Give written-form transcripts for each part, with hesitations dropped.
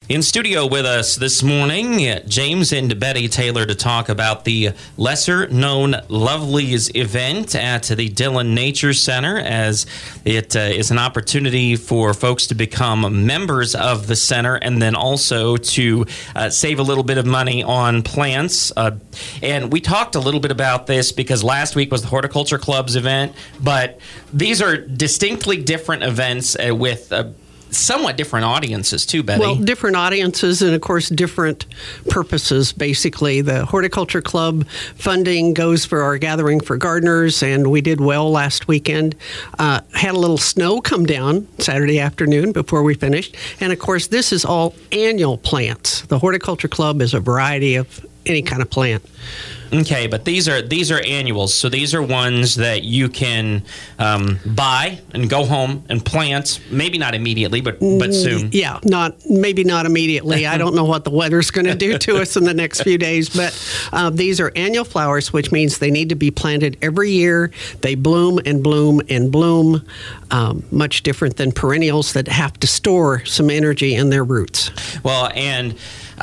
In studio with us this morning, James and Betty Taylor to talk about the Lesser Known Lovelies event at the Dillon Nature Center, as it is an opportunity for folks to become members of the center and then also to save a little bit of money on plants. And we talked a little bit about this because last week was the Horticulture Club's event, but these are distinctly different events with somewhat different audiences too, Betty. Well, different audiences and, of course, different purposes, basically. The Horticulture Club funding goes for our Gathering for Gardeners, and we did well last weekend. Had a little snow come down Saturday afternoon before we finished. And, of course, this is all annual plants. The Horticulture Club is a variety of any kind of plant. Okay, but these are annuals, so these are ones that you can buy and go home and plant. Maybe not immediately, but soon. Yeah, maybe not immediately. I don't know what the weather's going to do to us in the next few days, but these are annual flowers, which means they need to be planted every year. They bloom and bloom and bloom, much different than perennials that have to store some energy in their roots. Well, and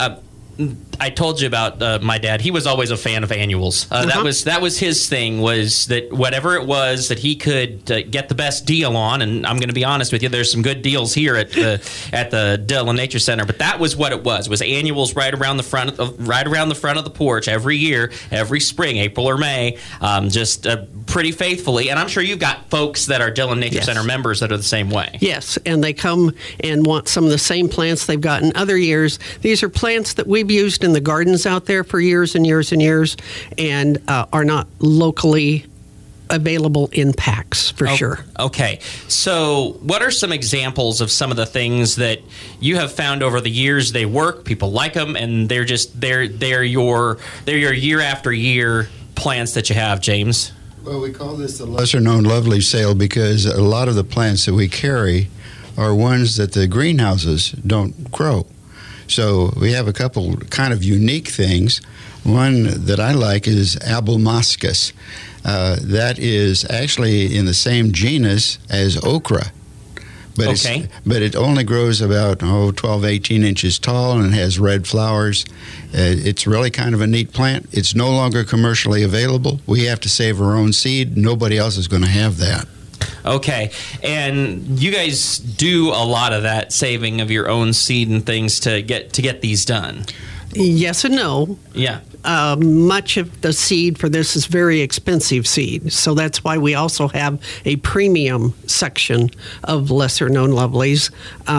I told you about my dad. He was always a fan of annuals. That was his thing, was that whatever it was that he could get the best deal on, and I'm going to be honest with you, there's some good deals here at the Dillon Nature Center, but that was what it was annuals right around the front of the porch every year, every spring, April or May, just pretty faithfully. And I'm sure you've got folks that are Dillon Nature Center members that are the same way. Yes, and they come and want some of the same plants they've gotten other years. These are plants that we've used in the gardens out there for years and years and years, and are not locally available in packs for sure. Okay, so what are some examples of some of the things that you have found over the years? They work, people like them, and they're your year after year plants that you have, James. Well, we call this the Lesser Known Lovely sale because a lot of the plants that we carry are ones that the greenhouses don't grow. So we have a couple kind of unique things. One that I like is Abelmascus. That is actually in the same genus as okra. But it only grows about 12, 18 inches tall and has red flowers. It's really kind of a neat plant. It's no longer commercially available. We have to save our own seed. Nobody else is going to have that. Okay, and you guys do a lot of that saving of your own seed and things to get these done. Yes and no. Yeah. Much of the seed for this is very expensive seed, so that's why we also have a premium section of Lesser Known Lovelies.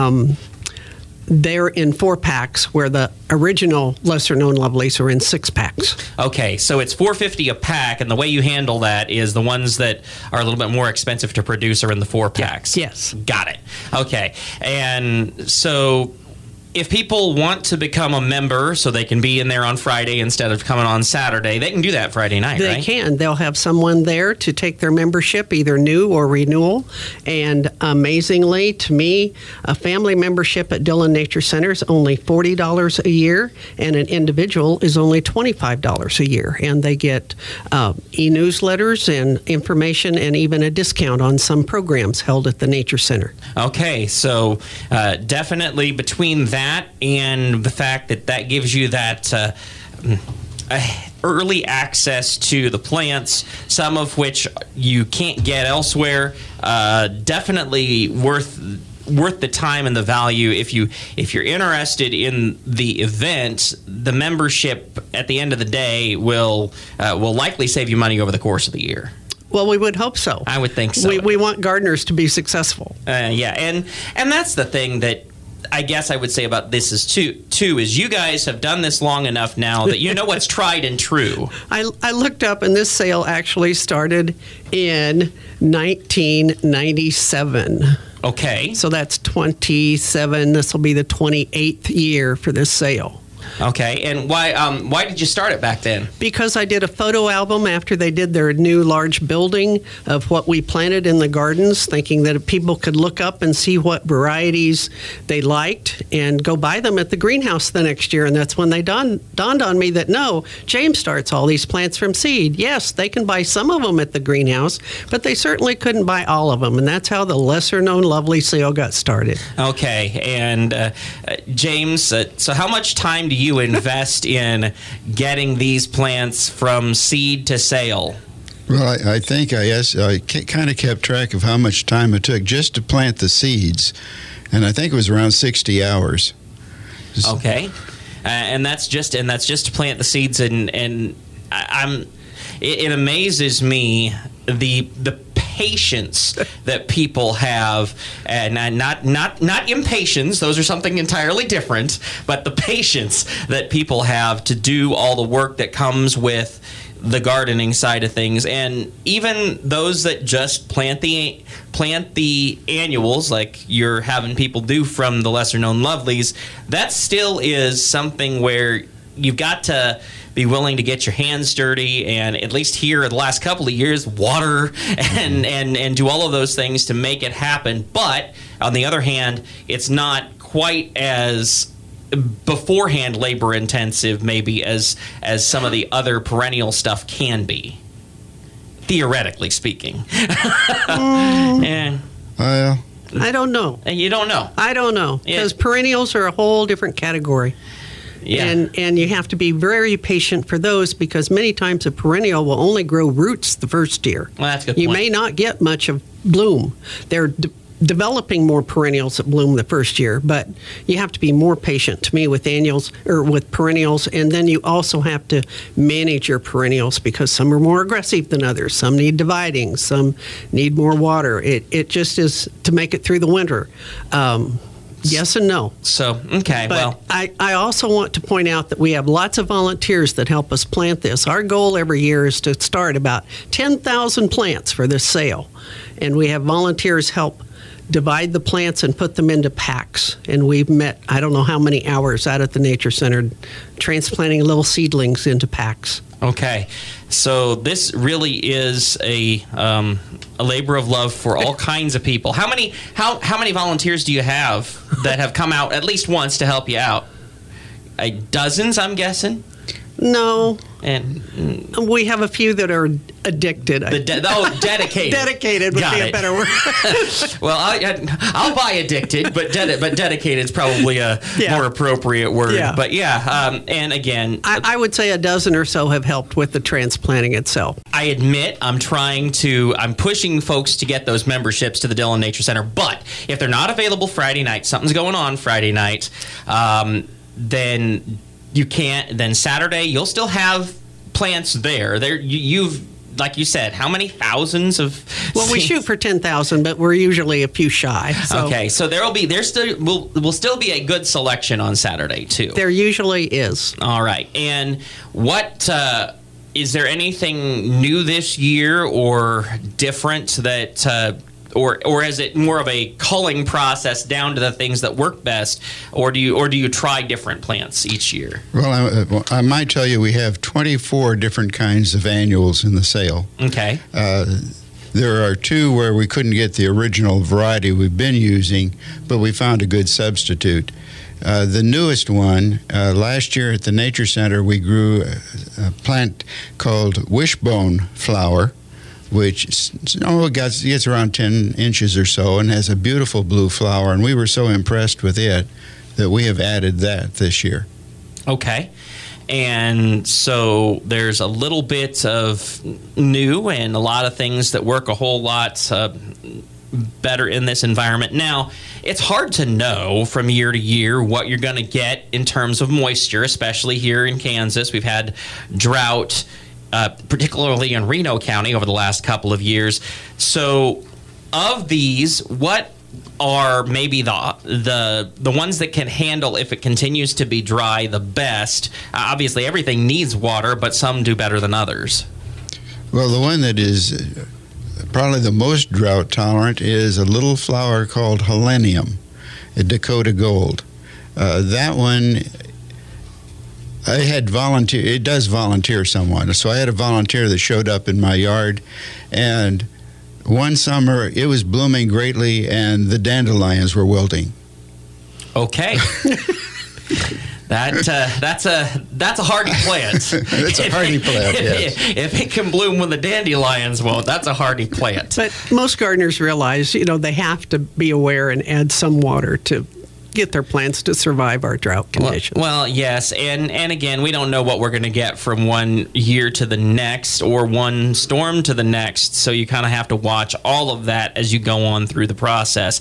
They're in 4-packs, where the original Lesser Known Lovelies are in 6-packs. Okay, so it's $4.50 a pack, and the way you handle that is the ones that are a little bit more expensive to produce are in the 4-packs. Yes. Got it. Okay, and so if people want to become a member so they can be in there on Friday instead of coming on Saturday, they can do that Friday night, right? They can. They'll have someone there to take their membership, either new or renewal. And amazingly, to me, a family membership at Dillon Nature Center is only $40 a year, and an individual is only $25 a year. And they get e-newsletters and information and even a discount on some programs held at the Nature Center. Okay, so definitely between that and the fact that gives you that early access to the plants, some of which you can't get elsewhere, definitely worth the time and the value. If you're interested in the event, the membership at the end of the day will likely save you money over the course of the year. Well, we would hope so. I would think so. We want gardeners to be successful. Yeah, and that's the thing that I guess I would say about this is too is you guys have done this long enough now that you know what's tried and true. I looked up, and this sale actually started in 1997. Okay. So that's 27. This will be the 28th year for this sale. Okay, and why did you start it back then? Because I did a photo album after they did their new large building of what we planted in the gardens, thinking that people could look up and see what varieties they liked and go buy them at the greenhouse the next year. And that's when they dawned on me that, no, James starts all these plants from seed. Yes, they can buy some of them at the greenhouse, but they certainly couldn't buy all of them. And that's how the lesser-known lovely sale got started. Okay, and James, so how much time do you invest in getting these plants from seed to sale? Well, I think I kind of kept track of how much time it took just to plant the seeds, and I think it was around 60 hours. Okay, and that's just to plant the seeds, and it amazes me the patience that people have, and not impatience. Those are something entirely different. But the patience that people have to do all the work that comes with the gardening side of things, and even those that just plant the annuals, like you're having people do from the lesser known lovelies. That still is something where you've got to be willing to get your hands dirty, and at least here the last couple of years, water and do all of those things to make it happen. But on the other hand, it's not quite as beforehand labor intensive maybe as some of the other perennial stuff can be, theoretically speaking. And I don't know. You don't know. I don't know, because perennials are a whole different category. Yeah. And you have to be very patient for those, because many times a perennial will only grow roots the first year. Well, that's a good You point. may not get much of bloom. They're developing more perennials that bloom the first year, but you have to be more patient, to me, with annuals or with perennials. And then you also have to manage your perennials, because some are more aggressive than others. Some need dividing. Some need more water. It just is to make it through the winter. Yes and no. So, okay, But well. I also want to point out that we have lots of volunteers that help us plant this. Our goal every year is to start about 10,000 plants for this sale. And we have volunteers help divide the plants and put them into packs. And we've met, I don't know how many hours out at the Nature Center transplanting little seedlings into packs. Okay, so this really is a labor of love for all kinds of people. How many volunteers do you have that have come out at least once to help you out? Dozens, I'm guessing. No. And we have a few that are addicted. Dedicated. Dedicated would Got be it. a better word. Well, I'll buy addicted, but dedicated is probably a more appropriate word. Yeah. But and again, I would say a dozen or so have helped with the transplanting itself. I admit I'm pushing folks to get those memberships to the Dillon Nature Center, but if they're not available Friday night, something's going on Friday night, then you can't. Then Saturday, you'll still have plants there. You've, like you said, how many thousands of? Well, we shoot for 10,000, but we're usually a few shy. So Okay, so will still be a good selection on Saturday too. there usually is. All right, and what is there anything new this year or different that? Or is it more of a culling process down to the things that work best, or do you try different plants each year? Well, I might tell you we have 24 different kinds of annuals in the sale. Okay. There are two where we couldn't get the original variety we've been using, but we found a good substitute. The newest one, last year at the Nature Center, we grew a plant called wishbone flower, which gets around 10 inches or so and has a beautiful blue flower. And we were so impressed with it that we have added that this year. Okay. And so there's a little bit of new and a lot of things that work a whole lot better in this environment. Now, it's hard to know from year to year what you're going to get in terms of moisture, especially here in Kansas. We've had drought, particularly in Reno County over the last couple of years. So of these, what are maybe the ones that can handle, if it continues to be dry, the best? Obviously, everything needs water, but some do better than others. Well, the one that is probably the most drought tolerant is a little flower called Helenium, a Dakota Gold. That one I had volunteer. It does volunteer someone. So I had a volunteer that showed up in my yard, and one summer it was blooming greatly, and the dandelions were wilting. Okay. That's a hardy plant. It's a hardy plant, yes. If it can bloom when the dandelions won't, that's a hardy plant. But most gardeners realize, they have to be aware and add some water to get their plants to survive our drought conditions. Well, yes, and again, we don't know what we're going to get from one year to the next or one storm to the next, so you kind of have to watch all of that as you go on through the process.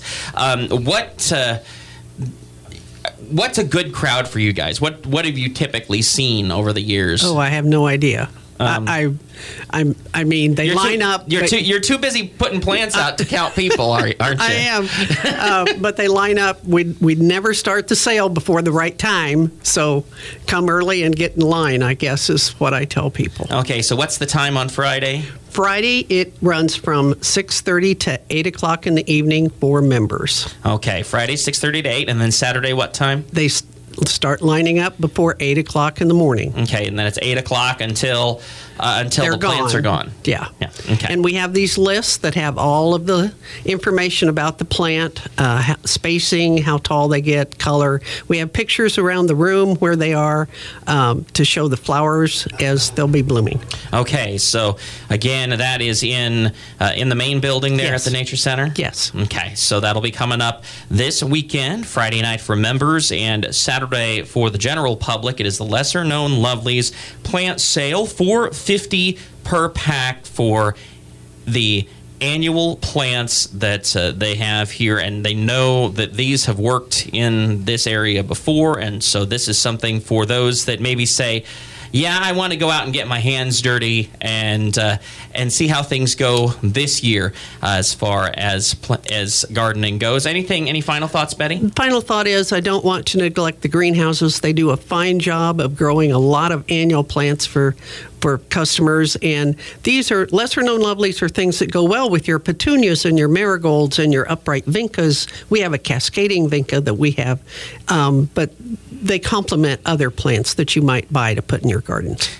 What's a good crowd for you guys? What have you typically seen over the years? Oh, I have no idea. I mean, they line up. You're too busy putting plants out to count people, aren't you? I am, but they line up. We'd never start the sale before the right time, so come early and get in line, I guess, is what I tell people. Okay, so what's the time on Friday? Friday, it runs from 6:30 to 8 o'clock in the evening for members. Okay, Friday 6:30 to 8, and then Saturday what time? They start lining up before 8 o'clock in the morning. Okay, and then it's 8 o'clock until the plants are gone. Yeah. Okay. And we have these lists that have all of the information about the plant, spacing, how tall they get, color. We have pictures around the room where they are to show the flowers as they'll be blooming. Okay, so again, that is in the main building there Yes. at the Nature Center? Yes. Okay, so that'll be coming up this weekend, Friday night for members and Saturday for the general public. It is the Lesser Known Lovelies plant sale, $4.50 per pack for the annual plants that they have here, and they know that these have worked in this area before, and so this is something for those that maybe say, yeah, I want to go out and get my hands dirty and see how things go this year as far as gardening goes. Any final thoughts, Betty? Final thought is I don't want to neglect the greenhouses. They do a fine job of growing a lot of annual plants for customers, and these are lesser known lovelies are things that go well with your petunias and your marigolds and your upright vincas. We have a cascading vinca that we have, but they complement other plants that you might buy to put in your gardens.